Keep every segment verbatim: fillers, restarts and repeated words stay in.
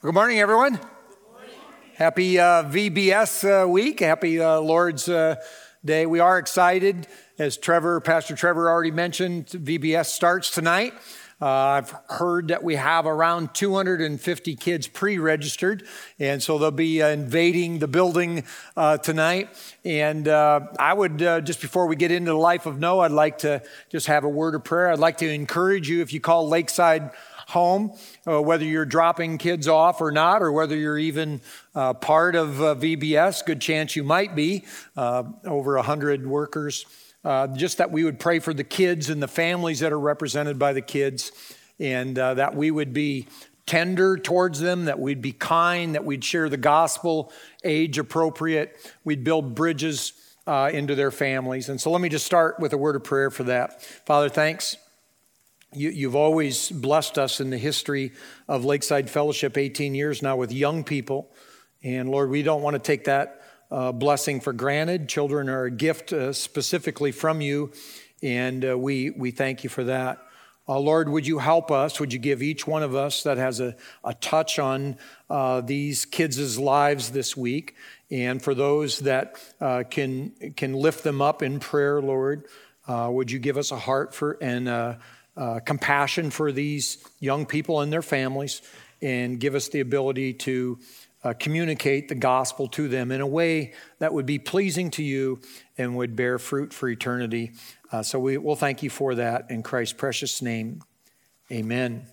Good morning, everyone. Good morning. Happy uh, V B S uh, week. Happy uh, Lord's uh, Day. We are excited. As Trevor, Pastor Trevor already mentioned, V B S starts tonight. Uh, I've heard that we have around two hundred fifty kids pre-registered, and so they'll be uh, invading the building uh, tonight. And uh, I would, uh, just before we get into the life of Noah, I'd like to just have a word of prayer. I'd like to encourage you, if you call Lakeside home, uh, whether you're dropping kids off or not, or whether you're even uh, part of uh, V B S, good chance you might be, uh, over one hundred workers. Uh, just that we would pray for the kids and the families that are represented by the kids, and uh, that we would be tender towards them, that we'd be kind, that we'd share the gospel age appropriate, we'd build bridges uh, into their families. And so let me just start with a word of prayer for that. Father, thanks. You, you've always blessed us in the history of Lakeside Fellowship, eighteen years now, with young people. And Lord, we don't want to take that uh, blessing for granted. Children are a gift uh, specifically from you, and uh, we, we thank you for that. Uh, Lord, would you help us? Would you give each one of us that has a, a touch on uh, these kids' lives this week? And for those that uh, can, can lift them up in prayer, Lord, uh, would you give us a heart for and uh, Uh, compassion for these young people and their families, and give us the ability to uh, communicate the gospel to them in a way that would be pleasing to you and would bear fruit for eternity. Uh, so we will thank you for that in Christ's precious name. Amen.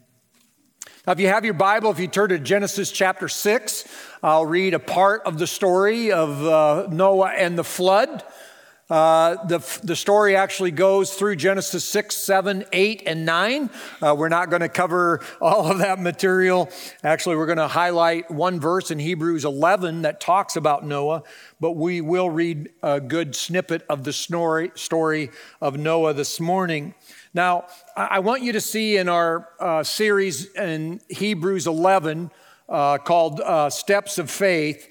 Now, if you have your Bible, if you turn to Genesis chapter six, I'll read a part of the story of uh, Noah and the flood. Uh, the, the story actually goes through Genesis six, seven, eight, and nine. Uh, we're not going to cover all of that material. Actually, we're going to highlight one verse in Hebrews eleven that talks about Noah, but we will read a good snippet of the story, story of Noah this morning. Now, I want you to see in our uh, series in Hebrews eleven uh, called uh, Steps of Faith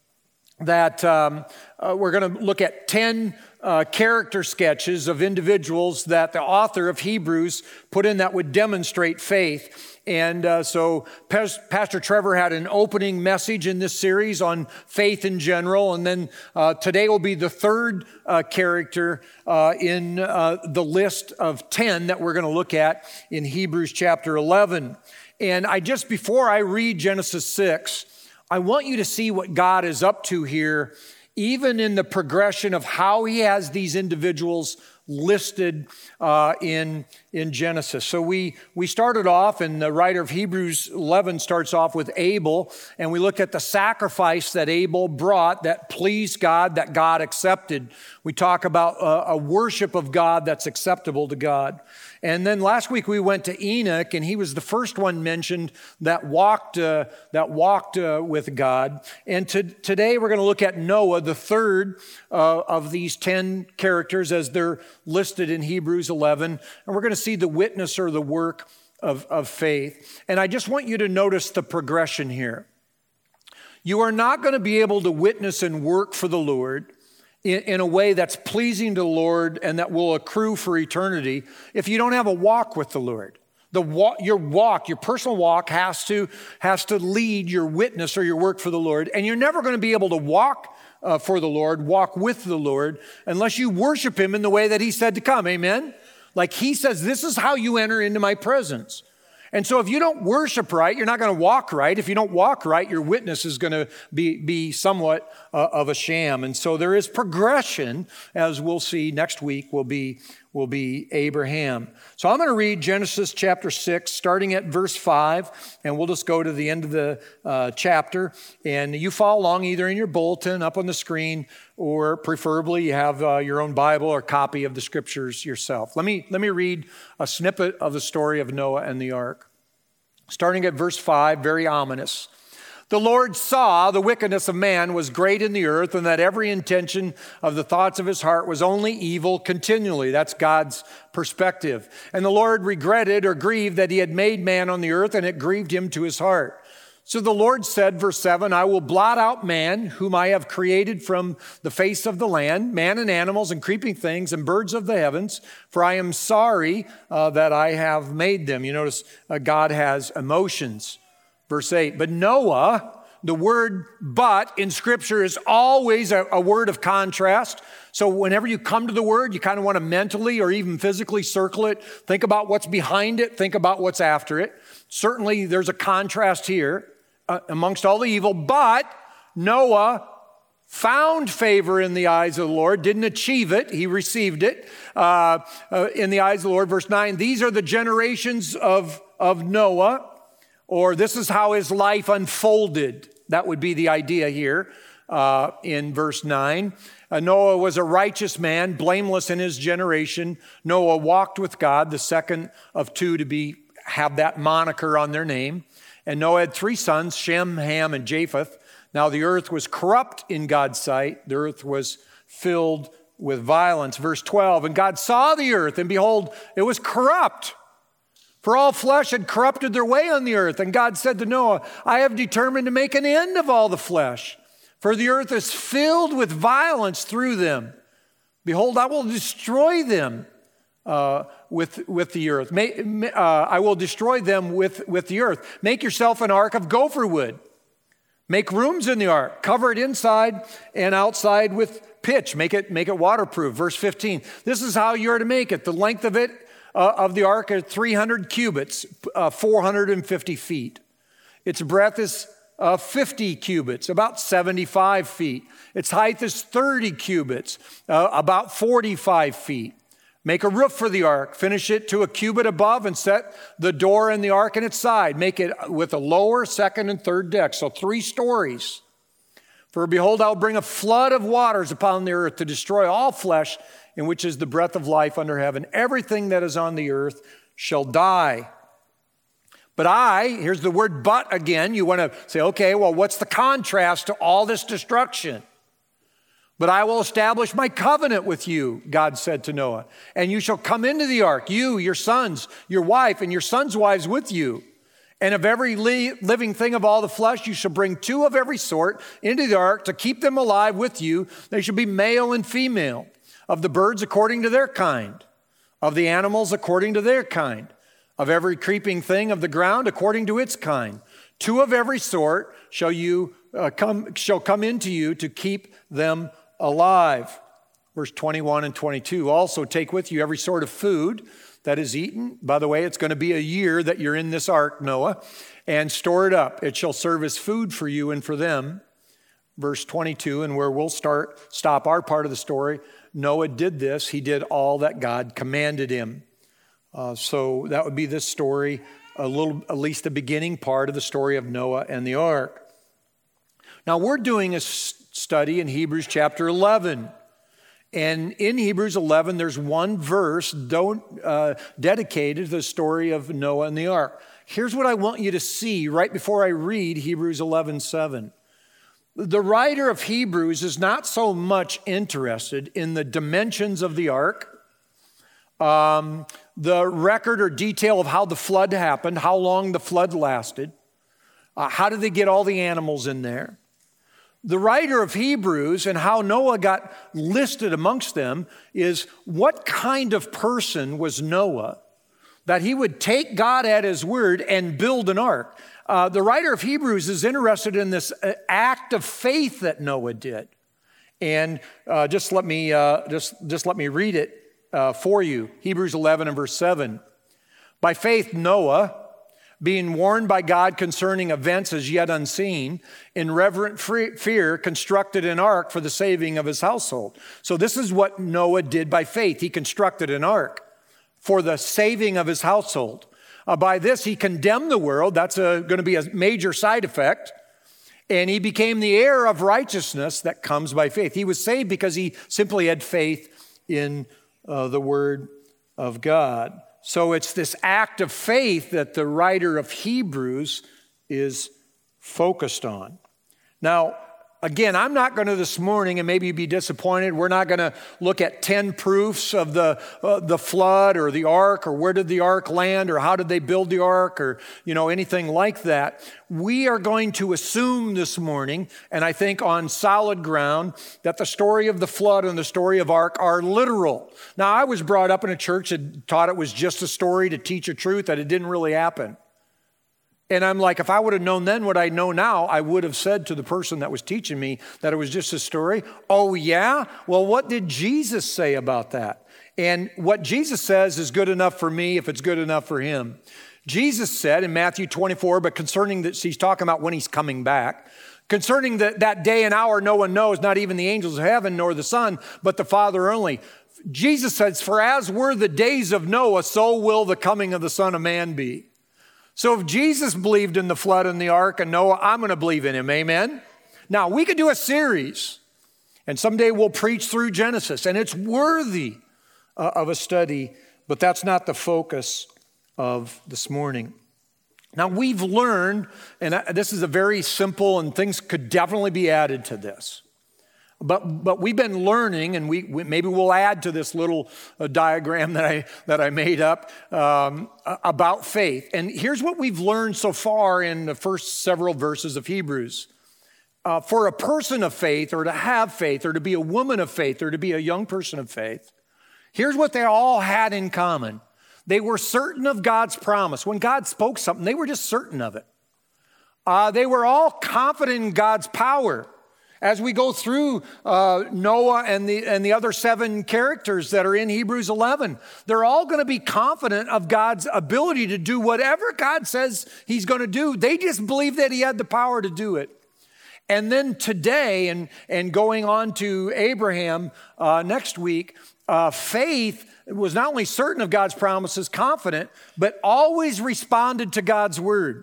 that um, uh, we're going to look at ten Uh, character sketches of individuals that the author of Hebrews put in that would demonstrate faith. And uh, so Pas- Pastor Trevor had an opening message in this series on faith in general. And then uh, today will be the third uh, character uh, in uh, the list of ten that we're going to look at in Hebrews chapter eleven. And I just, before I read Genesis six, I want you to see what God is up to here, even in the progression of how he has these individuals listed uh, in, in Genesis. So we, we started off, and the writer of Hebrews eleven starts off with Abel, and we look at the sacrifice that Abel brought that pleased God, that God accepted. We talk about a, a worship of God that's acceptable to God. And then last week we went to Enoch, and he was the first one mentioned that walked uh, that walked uh, with God. And to, today we're going to look at Noah, the third uh, of these ten characters as they're listed in Hebrews eleven. And we're going to see the witness or the work of, of faith. And I just want you to notice the progression here. You are not going to be able to witness and work for the Lord In, in a way that's pleasing to the Lord and that will accrue for eternity if you don't have a walk with the Lord. The walk, your walk, your personal walk has to, has to lead your witness or your work for the Lord. And you're never going to be able to walk uh, for the Lord, walk with the Lord, unless you worship him in the way that he said to come. Amen? Like he says, this is how you enter into my presence. And so if you don't worship right, you're not going to walk right. If you don't walk right, your witness is going to be, be somewhat uh, of a sham. And so there is progression, as we'll see next week, will be, will be Abraham. So I'm going to read Genesis chapter six, starting at verse five, and we'll just go to the end of the uh, chapter. And you follow along either in your bulletin, up on the screen, or preferably you have uh, your own Bible or copy of the scriptures yourself. Let me, let me read a snippet of the story of Noah and the ark. Starting at verse five, very ominous. The Lord saw the wickedness of man was great in the earth, and that every intention of the thoughts of his heart was only evil continually. That's God's perspective. And the Lord regretted or grieved that he had made man on the earth, and it grieved him to his heart. So the Lord said, verse seven, I will blot out man, whom I have created from the face of the land, man and animals and creeping things and birds of the heavens, for I am sorry uh, that I have made them. You notice uh, God has emotions. Verse eight, but Noah, the word but in Scripture is always a, a word of contrast. So whenever you come to the word, you kind of want to mentally or even physically circle it. Think about what's behind it. Think about what's after it. Certainly there's a contrast here uh, amongst all the evil, but Noah found favor in the eyes of the Lord, didn't achieve it. He received it uh, uh, in the eyes of the Lord. Verse nine, these are the generations of, of Noah. Or this is how his life unfolded. That would be the idea here uh, in verse nine. Uh, Noah was a righteous man, blameless in his generation. Noah walked with God, the second of two to be have that moniker on their name. And Noah had three sons, Shem, Ham, and Japheth. Now the earth was corrupt in God's sight. The earth was filled with violence. Verse twelve, and God saw the earth, and behold, it was corrupt. For all flesh had corrupted their way on the earth. And God said to Noah, I have determined to make an end of all the flesh, for the earth is filled with violence through them. Behold, I will destroy them uh, with, with the earth. May, uh, I will destroy them with, with the earth. Make yourself an ark of gopher wood. Make rooms in the ark. Cover it inside and outside with pitch. Make it, make it waterproof. Verse fifteen, this is how you're to make it. The length of it Uh, of the ark are three hundred cubits, uh, four hundred fifty feet. Its breadth is uh, fifty cubits, about seventy-five feet. Its height is thirty cubits, uh, about forty-five feet. Make a roof for the ark, finish it to a cubit above, and set the door in the ark in its side. Make it with a lower, second, and third deck, so three stories. For behold, I'll bring a flood of waters upon the earth to destroy all flesh, in which is the breath of life under heaven. Everything that is on the earth shall die. But I, here's the word but again. You want to say, okay, well, what's the contrast to all this destruction? But I will establish my covenant with you, God said to Noah. And you shall come into the ark, you, your sons, your wife, and your sons' wives with you. And of every li- living thing of all the flesh, you shall bring two of every sort into the ark to keep them alive with you. They shall be male and female. Of the birds according to their kind, of the animals according to their kind, of every creeping thing of the ground according to its kind. Two of every sort shall you uh, come shall come into you to keep them alive. Verse twenty-one and twenty-two. Also take with you every sort of food that is eaten. By the way, it's going to be a year that you're in this ark, Noah, and store it up. It shall serve as food for you and for them. Verse twenty-two, and where we'll start stop our part of the story. Noah did this. He did all that God commanded him. Uh, so that would be this story, a little, at least the beginning part of the story of Noah and the ark. Now we're doing a study in Hebrews chapter eleven. And in Hebrews eleven, there's one verse don't, uh, dedicated to the story of Noah and the ark. Here's what I want you to see right before I read Hebrews eleven seven. The writer of Hebrews is not so much interested in the dimensions of the ark, um, the record or detail of how the flood happened, how long the flood lasted, uh, how did they get all the animals in there. The writer of Hebrews and how Noah got listed amongst them is what kind of person was Noah that he would take God at his word and build an ark. Uh, the writer of Hebrews is interested in this uh, act of faith that Noah did. And uh, just let me uh, just, just let me read it uh, for you. Hebrews eleven and verse seven. By faith, Noah, being warned by God concerning events as yet unseen, in reverent fear, constructed an ark for the saving of his household. So this is what Noah did by faith. He constructed an ark for the saving of his household. Uh, by this, he condemned the world. That's going to be a major side effect. And he became the heir of righteousness that comes by faith. He was saved because he simply had faith in uh, the word of God. So it's this act of faith that the writer of Hebrews is focused on. Now, again, I'm not going to this morning, and maybe you'd be disappointed, we're not going to look at ten proofs of the uh, the flood or the ark, or where did the ark land, or how did they build the ark, or you know anything like that. We are going to assume this morning, and I think on solid ground, that the story of the flood and the story of ark are literal. Now, I was brought up in a church that taught it was just a story to teach a truth, that it didn't really happen. And I'm like, if I would have known then what I know now, I would have said to the person that was teaching me that it was just a story. Oh, yeah? Well, what did Jesus say about that? And what Jesus says is good enough for me if it's good enough for him. Jesus said in Matthew twenty-four, but concerning that, he's talking about when he's coming back, concerning that, that day and hour no one knows, not even the angels of heaven nor the Son, but the Father only. Jesus says, for as were the days of Noah, so will the coming of the Son of Man be. So if Jesus believed in the flood and the ark and Noah, I'm going to believe in him, amen? Now, we could do a series, and someday we'll preach through Genesis, and it's worthy uh, of a study, but that's not the focus of this morning. Now, we've learned, and this is a very simple, and things could definitely be added to this. But but we've been learning, and we, we maybe we'll add to this little uh, diagram that I that I made up um, about faith. And here's what we've learned so far in the first several verses of Hebrews. Uh, for a person of faith, or to have faith, or to be a woman of faith, or to be a young person of faith, here's what they all had in common. They were certain of God's promise. When God spoke something, they were just certain of it. Uh, they were all confident in God's power. As we go through uh, Noah and the, and the other seven characters that are in Hebrews eleven, they're all going to be confident of God's ability to do whatever God says he's going to do. They just believe that he had the power to do it. And then today, and, and going on to Abraham uh, next week, uh, faith was not only certain of God's promises, confident, but always responded to God's word.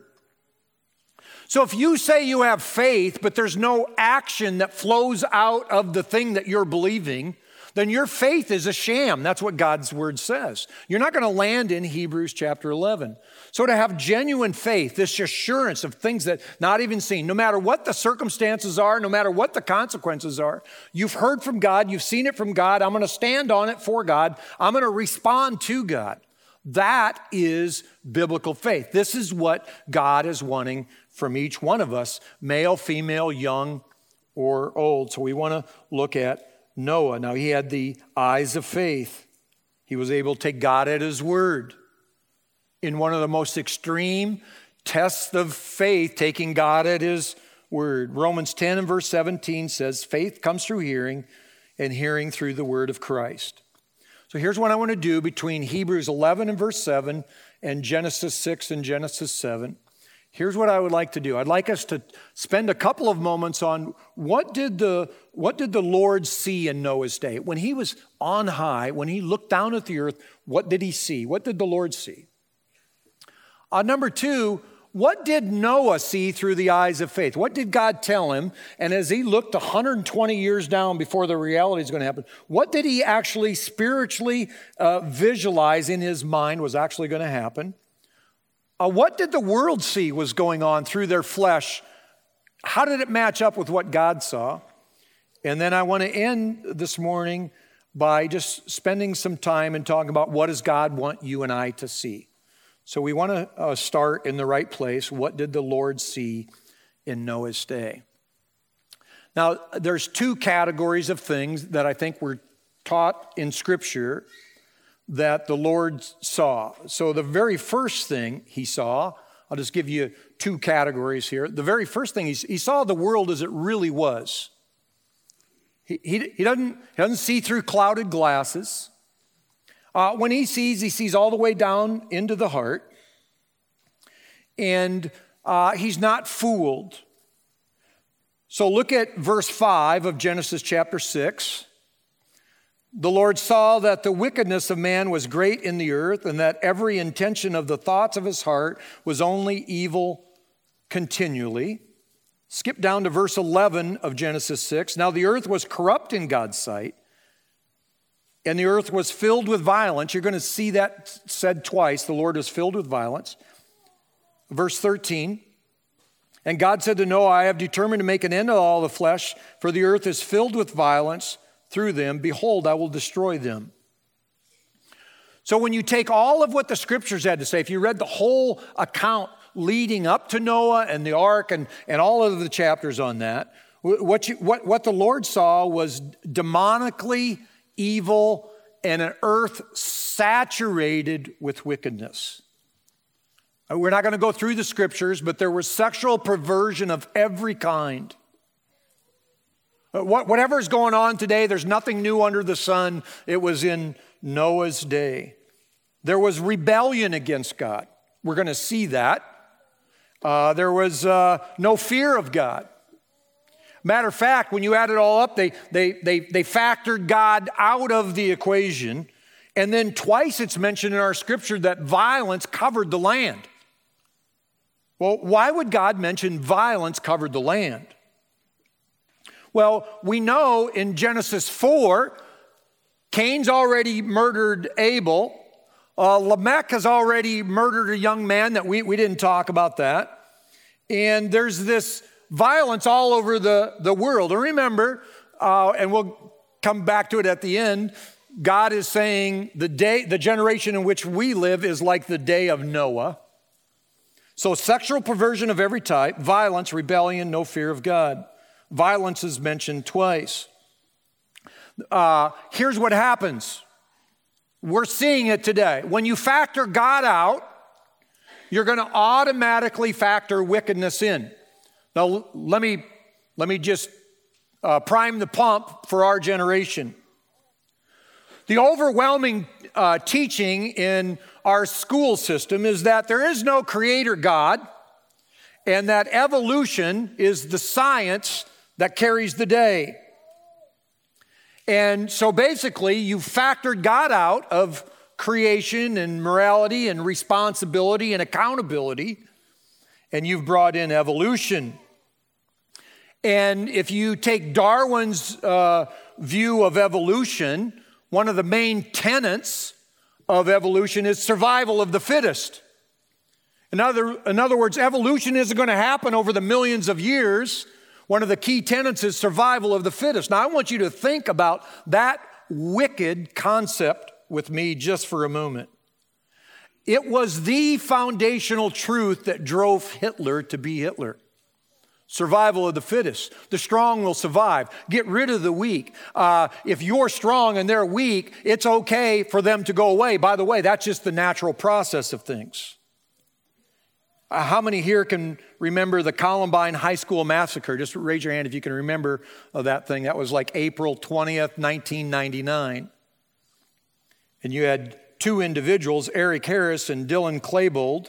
So if you say you have faith, but there's no action that flows out of the thing that you're believing, then your faith is a sham. That's what God's word says. You're not going to land in Hebrews chapter eleven. So to have genuine faith, this assurance of things that not even seen, no matter what the circumstances are, no matter what the consequences are, you've heard from God, you've seen it from God, I'm going to stand on it for God, I'm going to respond to God. That is biblical faith. This is what God is wanting from each one of us, male, female, young, or old. So we want to look at Noah. Now, he had the eyes of faith. He was able to take God at his word. In one of the most extreme tests of faith, taking God at his word. Romans ten and verse seventeen says, faith comes through hearing, and hearing through the word of Christ. So here's what I want to do between Hebrews eleven and verse seven and Genesis six and Genesis seven. Here's what I would like to do. I'd like us to spend a couple of moments on what did the, what did the Lord see in Noah's day? When he was on high, when he looked down at the earth, what did he see? What did the Lord see? Uh, number two, what did Noah see through the eyes of faith? What did God tell him? And as he looked one hundred twenty years down before the reality is going to happen, what did he actually spiritually uh, visualize in his mind was actually going to happen? Uh, what did the world see was going on through their flesh? How did it match up with what God saw? And then I want to end this morning by just spending some time and talking about what does God want you and I to see. So we want to uh, start in the right place. What did the Lord see in Noah's day? Now, there's two categories of things that I think were taught in Scripture that the Lord saw. So the very first thing he saw, I'll just give you two categories here. The very first thing, he, he saw the world as it really was. He, he, he, doesn't, he doesn't see through clouded glasses. Uh, when he sees, he sees all the way down into the heart. And uh, he's not fooled. So look at verse five of Genesis chapter six. The Lord saw that the wickedness of man was great in the earth, and that every intention of the thoughts of his heart was only evil continually. Skip down to verse eleven of Genesis six. Now the earth was corrupt in God's sight, and the earth was filled with violence. You're going to see that said twice. The Lord was filled with violence. Verse thirteen. And God said to Noah, I have determined to make an end of all the flesh, for the earth is filled with violence through them. Behold, I will destroy them. So when you take all of what the scriptures had to say, if you read the whole account leading up to Noah and the ark and, and all of the chapters on that, what, you, what, what the Lord saw was demonically evil and an earth saturated with wickedness. We're not going to go through the scriptures, but there was sexual perversion of every kind. Whatever is going on today, there's nothing new under the sun. It was in Noah's day. There was rebellion against God. We're going to see that. Uh, there was uh, no fear of God. Matter of fact, when you add it all up, they, they, they, they factored God out of the equation. And then twice it's mentioned in our scripture that violence covered the land. Well, why would God mention violence covered the land? Well, we know in Genesis four, Cain's already murdered Abel. Uh, Lamech has already murdered a young man that we, we didn't talk about that. And there's this violence all over the, the world. And remember, uh, and we'll come back to it at the end, God is saying the day, the generation in which we live is like the day of Noah. So sexual perversion of every type, violence, rebellion, no fear of God. Violence is mentioned twice. Uh, here's what happens. We're seeing it today. When you factor God out, you're going to automatically factor wickedness in. Now, let me, let me just uh, prime the pump for our generation. The overwhelming uh, teaching in our school system is that there is no creator God and that evolution is the science that carries the day. And so basically, you factored God out of creation and morality and responsibility and accountability, and you've brought in evolution. And if you take Darwin's uh, view of evolution, one of the main tenets of evolution is survival of the fittest. In other, in other words, evolution isn't going to happen over the millions of years. One of the key tenets is survival of the fittest. Now, I want you to think about that wicked concept with me just for a moment. It was the foundational truth that drove Hitler to be Hitler. Survival of the fittest. The strong will survive. Get rid of the weak. Uh, if you're strong and they're weak, it's okay for them to go away. By the way, that's just the natural process of things. Uh, how many here can remember the Columbine High School massacre? Just raise your hand if you can remember uh, that thing. That was like April twentieth, nineteen ninety-nine. And you had two individuals, Eric Harris and Dylan Klebold,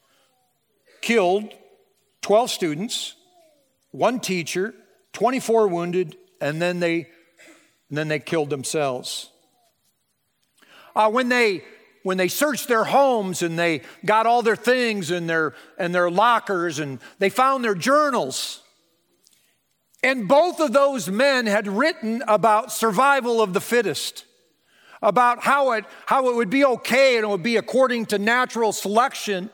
killed twelve students, one teacher, twenty-four wounded, and then they, and then they killed themselves. Uh, when they when they searched their homes and they got all their things in their and their lockers and they found their journals, and both of those men had written about survival of the fittest, about how it how it would be okay and it would be according to natural selection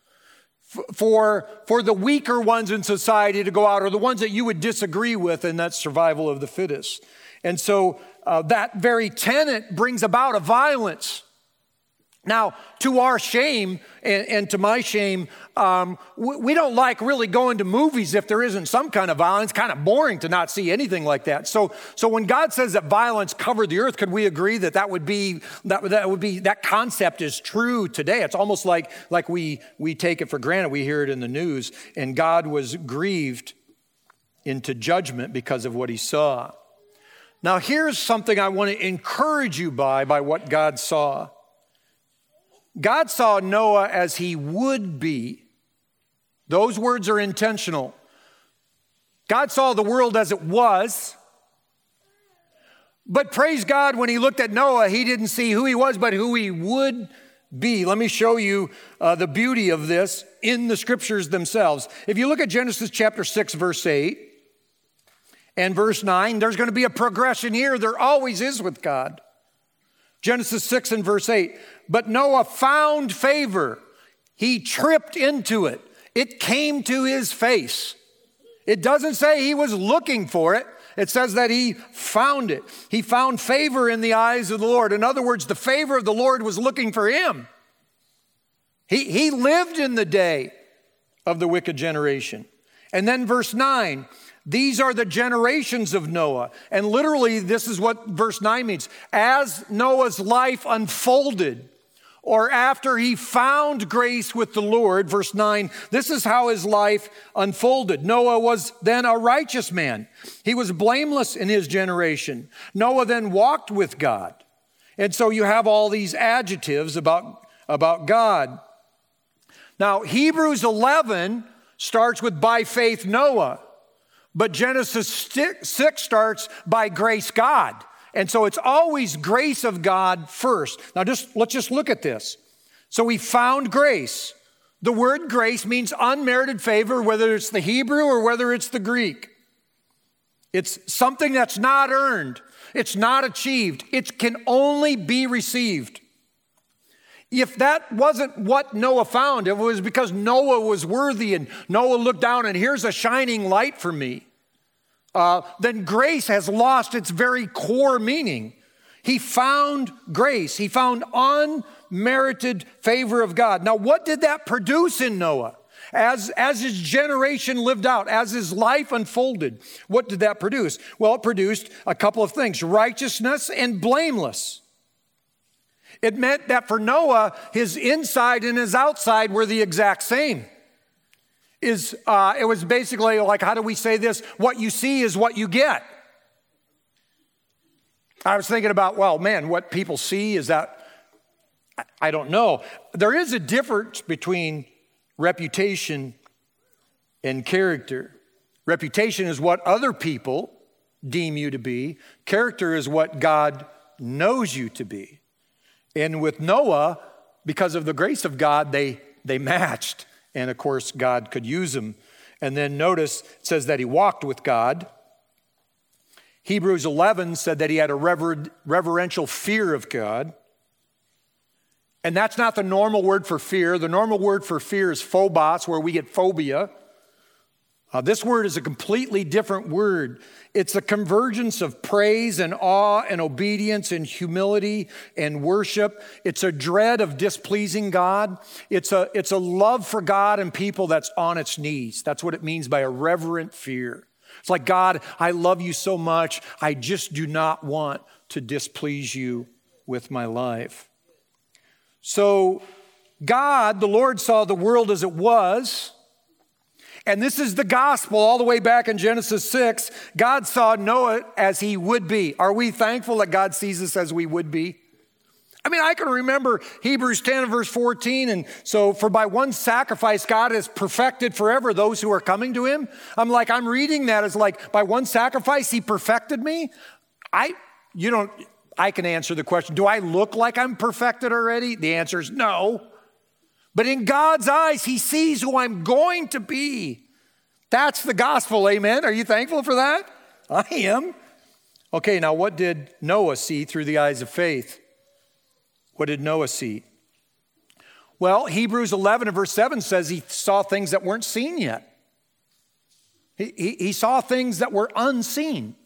for, for the weaker ones in society to go out, or the ones that you would disagree with, and that's survival of the fittest. And so uh, that very tenet brings about a violence. Now, to our shame, and, and to my shame, um, we, we don't like really going to movies if there isn't some kind of violence. It's kind of boring to not see anything like that. So, so when God says that violence covered the earth, could we agree that that would be that, that would be that concept is true today? It's almost like like we we take it for granted. We hear it in the news, and God was grieved into judgment because of what He saw. Now, here's something I want to encourage you by by what God saw. God saw Noah as he would be. Those words are intentional. God saw the world as it was. But praise God, when He looked at Noah, He didn't see who he was, but who he would be. Let me show you uh, the beauty of this in the scriptures themselves. If you look at Genesis chapter six, verse eight and verse nine, there's going to be a progression here. There always is with God. Genesis six and verse eight. But Noah found favor. He tripped into it. It came to his face. It doesn't say he was looking for it. It says that he found it. He found favor in the eyes of the Lord. In other words, the favor of the Lord was looking for him. He, he lived in the day of the wicked generation. And then verse nine, these are the generations of Noah. And literally, this is what verse nine means. As Noah's life unfolded or after he found grace with the Lord, verse nine, this is how his life unfolded. Noah was then a righteous man. He was blameless in his generation. Noah then walked with God. And so you have all these adjectives about, about God. Now, Hebrews eleven starts with by faith Noah, but Genesis six starts by grace God. And so it's always grace of God first. Now just let's just look at this. So we found grace. The word grace means unmerited favor, whether it's the Hebrew or whether it's the Greek. It's something that's not earned. It's not achieved. It can only be received. If that wasn't what Noah found, it was because Noah was worthy and Noah looked down and here's a shining light for me, uh, then grace has lost its very core meaning. He found grace. He found unmerited favor of God. Now, what did that produce in Noah? As, as his generation lived out, as his life unfolded, what did that produce? Well, it produced a couple of things, righteousness and blameless. It meant that for Noah, his inside and his outside were the exact same. Is uh, it was basically like, how do we say this? What you see is what you get. I was thinking about, well, man, what people see is that, I don't know. There is a difference between reputation and character. Reputation is what other people deem you to be. Character is what God knows you to be. And with Noah, because of the grace of God, they, they matched. And of course, God could use him. And then notice, it says that he walked with God. Hebrews eleven said that he had a rever- reverential fear of God. And that's not the normal word for fear. The normal word for fear is phobos, where we get phobia. Uh, this word is a completely different word. It's a convergence of praise and awe and obedience and humility and worship. It's a dread of displeasing God. It's a, it's a love for God and people that's on its knees. That's what it means by a reverent fear. It's like, God, I love you so much. I just do not want to displease you with my life. So God, the Lord, saw the world as it was. And this is the gospel all the way back in Genesis six. God saw Noah as he would be. Are we thankful that God sees us as we would be? I mean, I can remember Hebrews ten and verse fourteen. And so for by one sacrifice, God has perfected forever those who are coming to him. I'm like, I'm reading that as like, by one sacrifice, he perfected me. I, you don't, I can answer the question, do I look like I'm perfected already? The answer is no. But in God's eyes, he sees who I'm going to be. That's the gospel, amen? Are you thankful for that? I am. Okay, now what did Noah see through the eyes of faith? What did Noah see? Well, Hebrews eleven and verse seven says he saw things that weren't seen yet. He, he, he saw things that were unseen.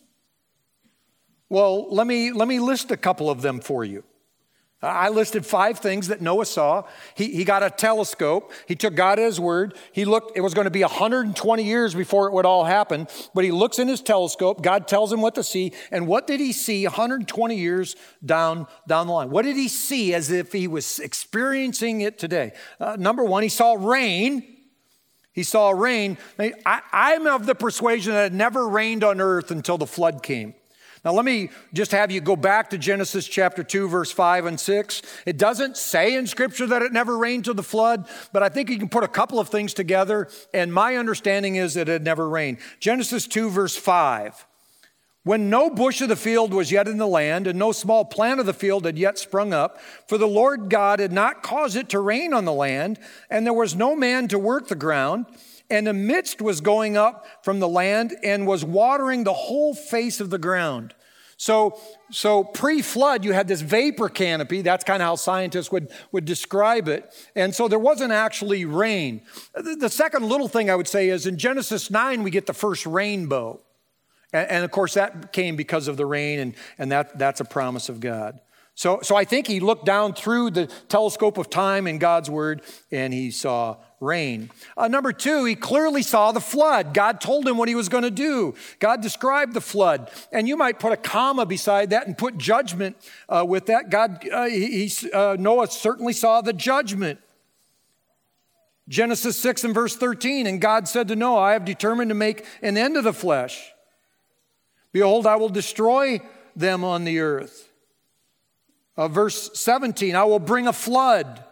Well, let me, let me list a couple of them for you. I listed five things that Noah saw. He, he got a telescope. He took God at his word. He looked, it was going to be one hundred twenty years before it would all happen, but he looks in his telescope. God tells him what to see. And what did he see one hundred twenty years down, down the line? What did he see as if he was experiencing it today? Uh, number one, he saw rain. He saw rain. I, I'm of the persuasion that it never rained on earth until the flood came. Now, let me just have you go back to Genesis chapter two, verse five and six. It doesn't say in Scripture that it never rained till the flood, but I think you can put a couple of things together, and my understanding is that it never rained. Genesis two, verse five. When no bush of the field was yet in the land, and no small plant of the field had yet sprung up, for the Lord God had not caused it to rain on the land, and there was no man to work the ground, and a mist was going up from the land and was watering the whole face of the ground. So, so pre-flood, you had this vapor canopy. That's kind of how scientists would, would describe it. And so there wasn't actually rain. The, the second little thing I would say is in Genesis nine, we get the first rainbow. And, and of course, that came because of the rain, and, and that, that's a promise of God. So, so I think he looked down through the telescope of time in God's word, and he saw rain. Uh, number two, he clearly saw the flood. God told him what he was going to do. God described the flood. And you might put a comma beside that and put judgment uh, with that. God, uh, he, he, uh, Noah certainly saw the judgment. Genesis six and verse thirteen, and God said to Noah, I have determined to make an end of the flesh. Behold, I will destroy them on the earth. Uh, verse seventeen, I will bring a flood.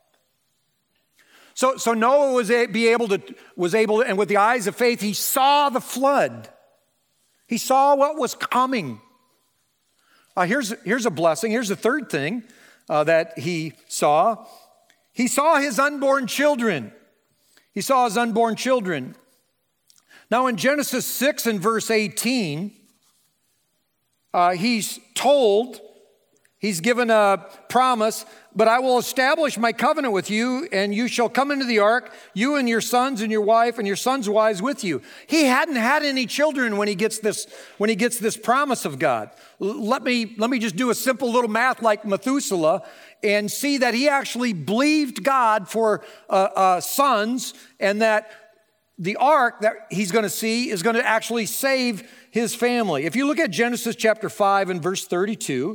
So, so Noah was a, be able to, was able to, and with the eyes of faith, he saw the flood. He saw what was coming. Uh, here's, here's a blessing. Here's the third thing uh, that he saw. He saw his unborn children. He saw his unborn children. Now in Genesis six and verse eighteen, uh, he's told, he's given a promise, but I will establish my covenant with you, and you shall come into the ark, you and your sons and your wife and your sons' wives with you. He hadn't had any children when he gets this, when he gets this promise of God. Let me, let me just do a simple little math like Methuselah and see that he actually believed God for uh, uh, sons, and that the ark that he's going to see is going to actually save his family. If you look at Genesis chapter five and verse thirty-two,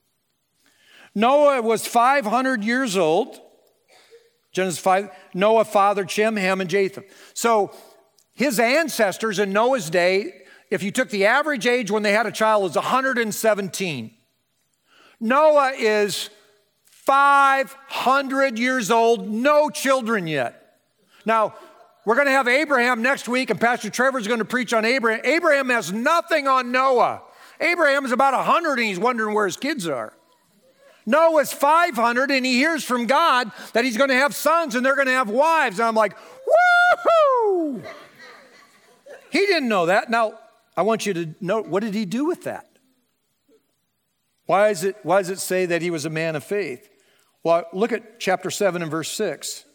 Noah was five hundred years old. Genesis five, Noah fathered Shem, Ham, and Japheth. So his ancestors in Noah's day, if you took the average age when they had a child, was one hundred seventeen. Noah is five hundred years old, no children yet. Now, we're going to have Abraham next week, and Pastor Trevor is going to preach on Abraham. Abraham has nothing on Noah. Abraham is about one hundred, and he's wondering where his kids are. Noah's five hundred, and he hears from God that he's going to have sons, and they're going to have wives. And I'm like, woohoo! He didn't know that. Now, I want you to know, what did he do with that? Why is it, why does it say that he was a man of faith? Well, look at chapter seven and verse six.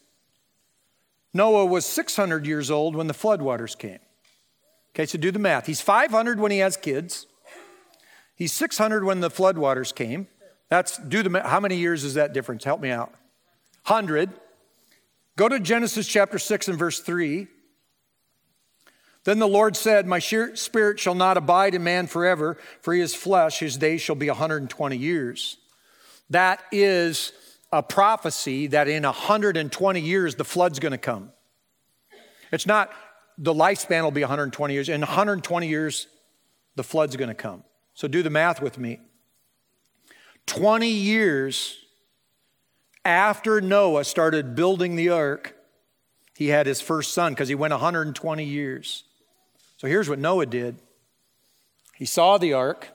Noah was six hundred years old when the floodwaters came. Okay, so do the math. He's five hundred when he has kids. He's six hundred when the floodwaters came. That's, do the math. How many years is that difference? Help me out. one hundred. Go to Genesis chapter six and verse three. Then the Lord said, my spirit shall not abide in man forever, for he is flesh, his days shall be one hundred twenty years. That is a prophecy that in one hundred twenty years, the flood's going to come. It's not the lifespan will be one hundred twenty years. In one hundred twenty years, the flood's going to come. So do the math with me. twenty years after Noah started building the ark, he had his first son because he went one hundred twenty years. So here's what Noah did. He saw the ark.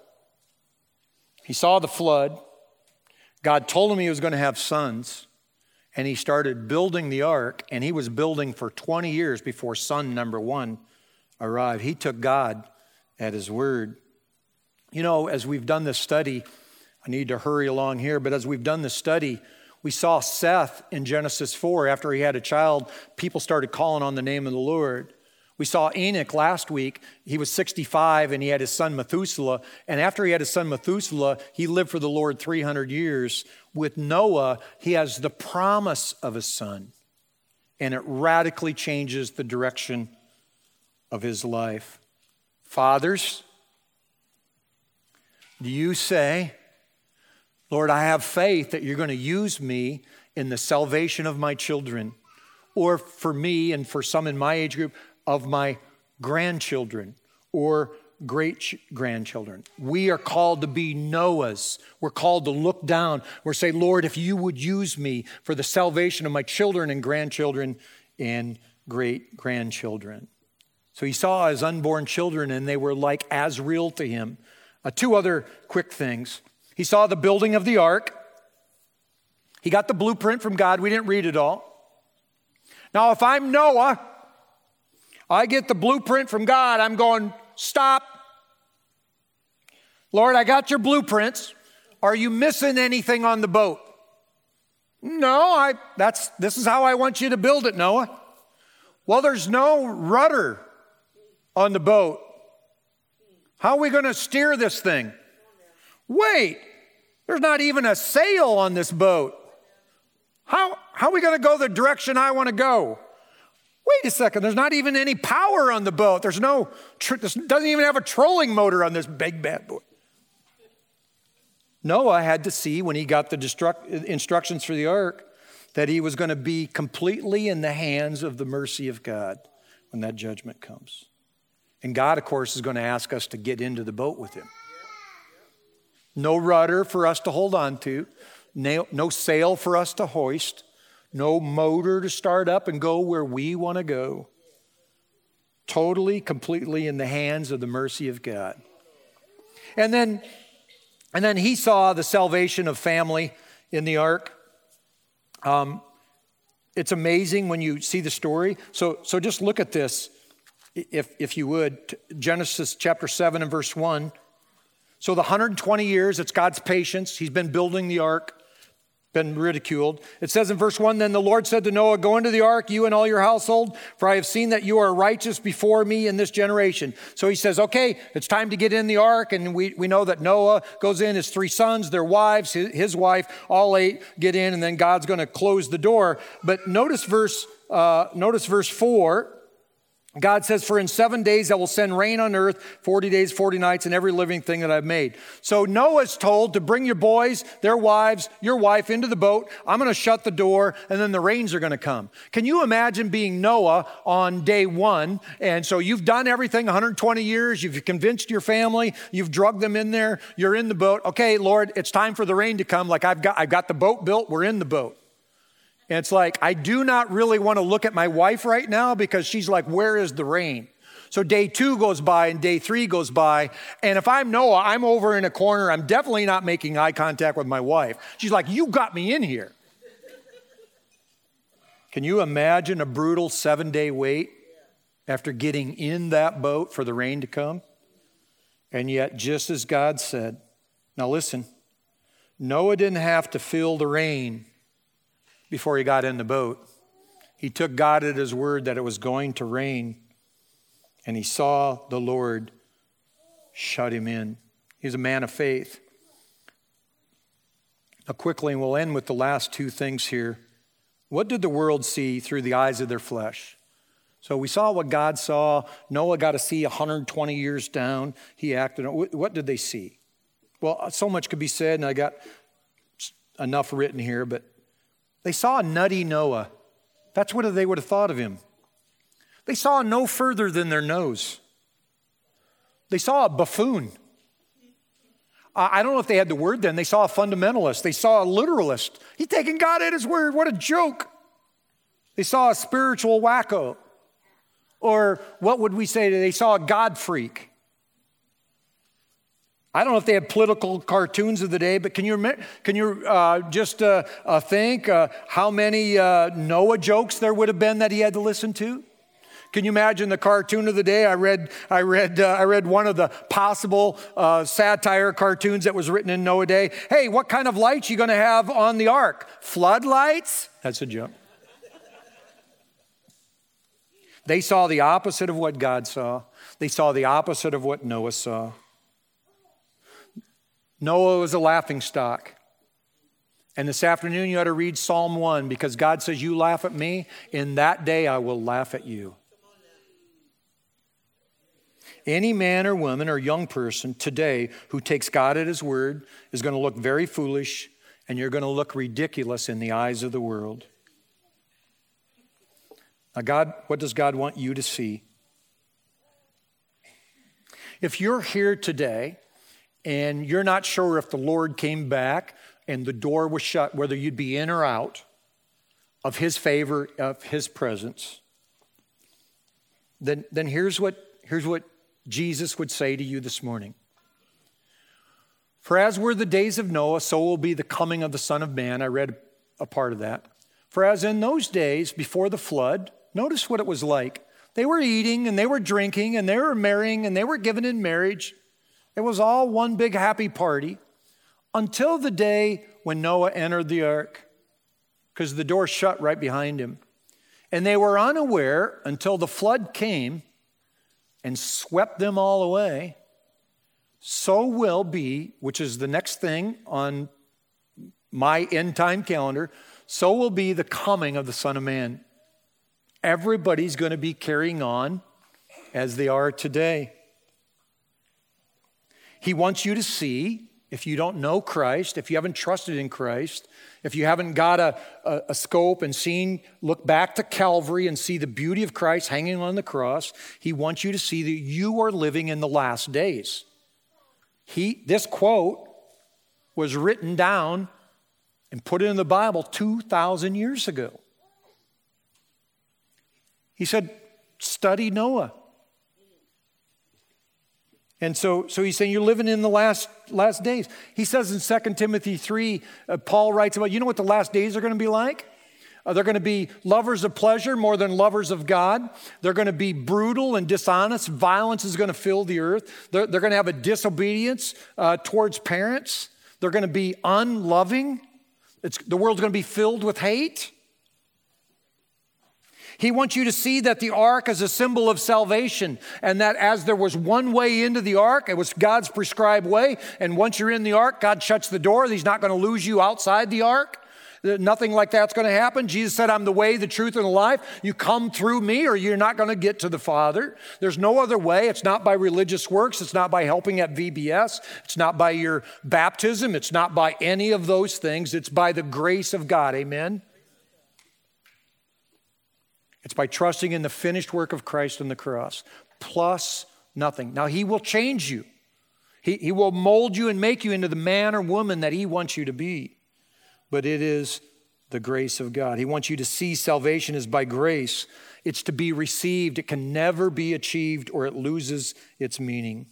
He saw the flood. God told him he was going to have sons, and he started building the ark, and he was building for twenty years before son number one arrived. He took God at his word. You know, as we've done this study, I need to hurry along here, but as we've done this study, we saw Seth in Genesis four. After he had a child, people started calling on the name of the Lord. We saw Enoch last week. He was sixty-five, and he had his son Methuselah. And after he had his son Methuselah, he lived for the Lord three hundred years. With Noah, he has the promise of a son, and it radically changes the direction of his life. Fathers, do you say, Lord, I have faith that you're going to use me in the salvation of my children, or for me and for some in my age group, of my grandchildren or great-grandchildren. We are called to be Noahs. We're called to look down. We're saying, Lord, if you would use me for the salvation of my children and grandchildren and great-grandchildren. So he saw his unborn children, and they were like as real to him. Uh, two other quick things. He saw the building of the ark. He got the blueprint from God. We didn't read it all. Now, if I'm Noah, I get the blueprint from God. I'm going, stop. Lord, I got your blueprints. Are you missing anything on the boat? No, I, that's, this is how I want you to build it, Noah. Well, there's no rudder on the boat. How are we going to steer this thing? Wait, there's not even a sail on this boat. How, how are we going to go the direction I want to go? Wait a second, there's not even any power on the boat. There's no, this doesn't even have a trolling motor on this big bad boy. Noah had to see when he got the destruct, instructions for the ark that he was going to be completely in the hands of the mercy of God when that judgment comes. And God, of course, is going to ask us to get into the boat with him. No rudder for us to hold on to, no, no sail for us to hoist, no motor to start up and go where we want to go. Totally, completely in the hands of the mercy of God. And then, and then he saw the salvation of family in the ark. Um, it's amazing when you see the story. So, so just look at this, if, if you would. Genesis chapter seven and verse one. So the one hundred twenty years, it's God's patience. He's been building the ark, been ridiculed. It says in verse one, then the Lord said to Noah, go into the ark, you and all your household, for I have seen that you are righteous before me in this generation. So he says, okay, it's time to get in the ark. And we, we know that Noah goes in, his three sons, their wives, his, his wife, all eight get in, and then God's going to close the door. But notice verse, uh, notice verse four. God says, for in seven days I will send rain on earth, forty days, forty nights, and every living thing that I've made. So Noah's told to bring your boys, their wives, your wife into the boat. I'm going to shut the door, and then the rains are going to come. Can you imagine being Noah on day one? And so you've done everything, one hundred twenty years. You've convinced your family. You've drugged them in there. You're in the boat. Okay, Lord, it's time for the rain to come. Like I've got, I've got the boat built. We're in the boat. And it's like, I do not really want to look at my wife right now because she's like, where is the rain? So day two goes by and day three goes by. And if I'm Noah, I'm over in a corner. I'm definitely not making eye contact with my wife. She's like, you got me in here. Can you imagine a brutal seven day wait after getting in that boat for the rain to come? And yet, just as God said, now listen, Noah didn't have to feel the rain before he got in the boat. He took God at his word that it was going to rain, and he saw the Lord shut him in. He's a man of faith. Now quickly, and we'll end with the last two things here. What did the world see through the eyes of their flesh? So we saw what God saw. Noah got to see one hundred twenty years down. He acted. What did they see? Well, so much could be said, and I got enough written here, but they saw a nutty Noah. That's what they would have thought of him. They saw no further than their nose. They saw a buffoon. I don't know if they had the word then. They saw a fundamentalist. They saw a literalist. He's taking God at his word. What a joke. They saw a spiritual wacko. Or what would we say? They saw a God freak. I don't know if they had political cartoons of the day, but can you can you uh, just uh, uh, think uh, how many uh, Noah jokes there would have been that he had to listen to? Can you imagine the cartoon of the day? I read I read uh, I read one of the possible uh, satire cartoons that was written in Noah day. Hey, what kind of lights you going to have on the ark? Floodlights? That's a joke. They saw the opposite of what God saw. They saw the opposite of what Noah saw. Noah was a laughingstock. And this afternoon you ought to read Psalm one because God says, you laugh at me, in that day I will laugh at you. Any man or woman or young person today who takes God at his word is going to look very foolish, and you're going to look ridiculous in the eyes of the world. Now, God, what does God want you to see? If you're here today and you're not sure if the Lord came back and the door was shut, whether you'd be in or out of his favor, of his presence, then, then here's what, here's what Jesus would say to you this morning. For as were the days of Noah, so will be the coming of the Son of Man. I read a part of that. For as in those days before the flood, notice what it was like. They were eating and they were drinking and they were marrying and they were given in marriage. It was all one big happy party until the day when Noah entered the ark, because the door shut right behind him. And they were unaware until the flood came and swept them all away. So will be, which is the next thing on my end time calendar, so will be the coming of the Son of Man. Everybody's going to be carrying on as they are today. He wants you to see, if you don't know Christ, if you haven't trusted in Christ, if you haven't got a, a, a scope and seen, look back to Calvary and see the beauty of Christ hanging on the cross, he wants you to see that you are living in the last days. He, this quote was written down and put in the Bible two thousand years ago. He said, study Noah. And so, so he's saying you're living in the last, last days. He says in Second Timothy three, uh, Paul writes about, you know what the last days are going to be like? Uh, they're going to be lovers of pleasure more than lovers of God. They're going to be brutal and dishonest. Violence is going to fill the earth. They're, they're going to have a disobedience uh, towards parents. They're going to be unloving. It's, the world's going to be filled with hate. He wants you to see that the ark is a symbol of salvation, and that as there was one way into the ark, it was God's prescribed way, and once you're in the ark, God shuts the door. He's not going to lose you outside the ark. Nothing like that's going to happen. Jesus said, I'm the way, the truth, and the life. You come through me or you're not going to get to the Father. There's no other way. It's not by religious works. It's not by helping at V B S. It's not by your baptism. It's not by any of those things. It's by the grace of God. Amen? It's by trusting in the finished work of Christ on the cross, plus nothing. Now, he will change you. He, he will mold you and make you into the man or woman that he wants you to be. But it is the grace of God. He wants you to see salvation is by grace. It's to be received. It can never be achieved or it loses its meaning.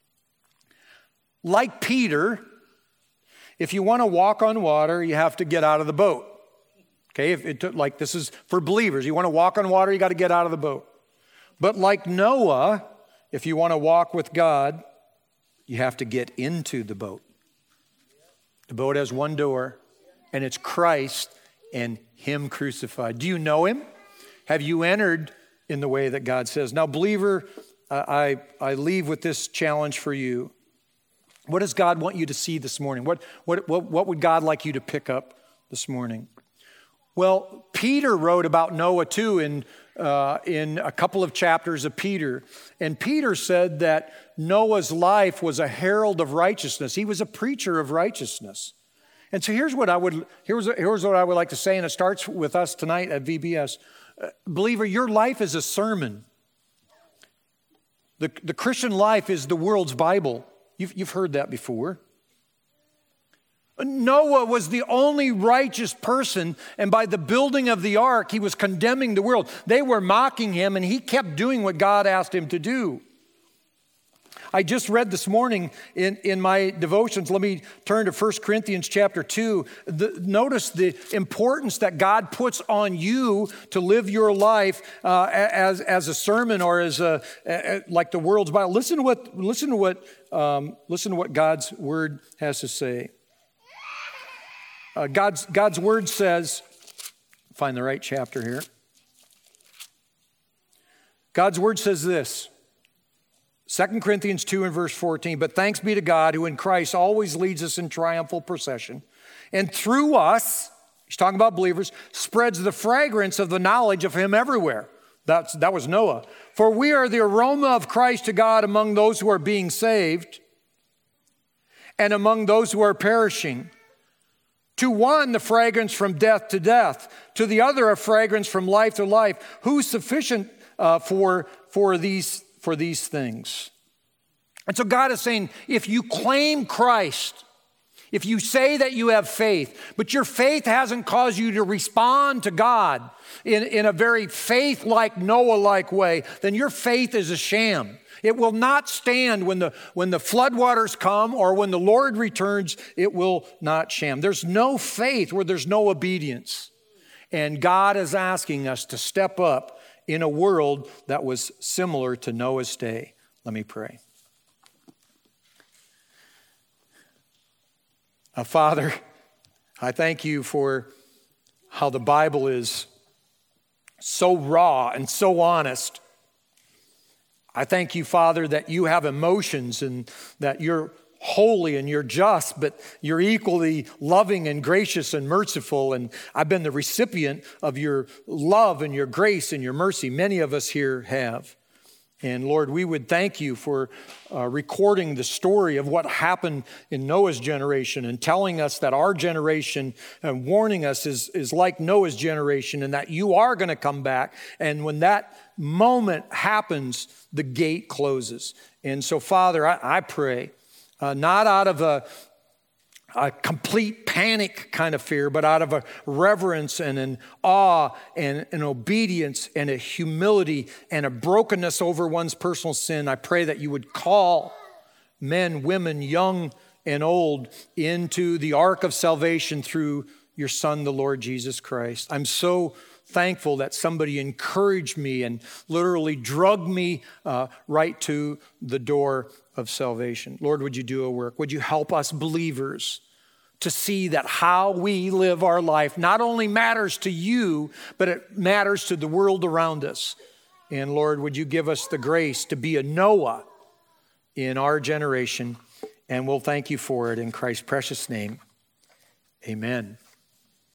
Like Peter, if you want to walk on water, you have to get out of the boat. Okay, if it took, like this is for believers. You want to walk on water, you got to get out of the boat. But like Noah, if you want to walk with God, you have to get into the boat. The boat has one door, and it's Christ and him crucified. Do you know him? Have you entered in the way that God says? Now, believer, uh, I, I leave with this challenge for you. What does God want you to see this morning? What, what, what, what would God like you to pick up this morning? Well, Peter wrote about Noah too in, uh, in a couple of chapters of Peter. And Peter said that Noah's life was a herald of righteousness. He was a preacher of righteousness. And so here's what I would, here's, here's what I would like to say, and it starts with us tonight at V B S. Uh, believer, your life is a sermon. The, the Christian life is the world's Bible. You've, you've heard that before. Noah was the only righteous person, and by the building of the ark, he was condemning the world. They were mocking him, and he kept doing what God asked him to do. I just read this morning in, in my devotions, let me turn to First Corinthians chapter two. The, notice the importance that God puts on you to live your life uh, as, as a sermon or as a, a, like the world's Bible. Listen to what, listen to what, um, listen to what God's word has to say. Uh, God's, God's word says, find the right chapter here. God's word says this, Second Corinthians two and verse fourteen, but thanks be to God who in Christ always leads us in triumphal procession. And through us, he's talking about believers, spreads the fragrance of the knowledge of him everywhere. That's, that was Noah. For we are the aroma of Christ to God among those who are being saved and among those who are perishing. To one, the fragrance from death to death. To the other, a fragrance from life to life. Who's sufficient uh, for, for, these, for these things? And so God is saying, if you claim Christ, if you say that you have faith, but your faith hasn't caused you to respond to God in, in a very faith-like, Noah-like way, then your faith is a sham. It will not stand when the, when the floodwaters come or when the Lord returns, it will not sham. There's no faith where there's no obedience. And God is asking us to step up in a world that was similar to Noah's day. Let me pray. Uh, Father, I thank you for how the Bible is so raw and so honest. I thank you, Father, that you have emotions and that your holy and you're just, but you're equally loving and gracious and merciful. And I've been the recipient of your love and your grace and your mercy. Many of us here have. And Lord, we would thank you for uh, recording the story of what happened in Noah's generation and telling us that our generation and warning us is, is like Noah's generation and that you are going to come back. And when that moment happens, the gate closes. And so, Father, I, I pray, uh, not out of a a complete panic kind of fear, but out of a reverence and an awe and an obedience and a humility and a brokenness over one's personal sin. I pray that you would call men, women, young and old into the ark of salvation through your Son, the Lord Jesus Christ. I'm so thankful that somebody encouraged me and literally drugged me uh, right to the door of salvation. Lord, would you do a work? Would you help us believers to see that how we live our life not only matters to you, but it matters to the world around us. And Lord, would you give us the grace to be a Noah in our generation? And we'll thank you for it in Christ's precious name. Amen.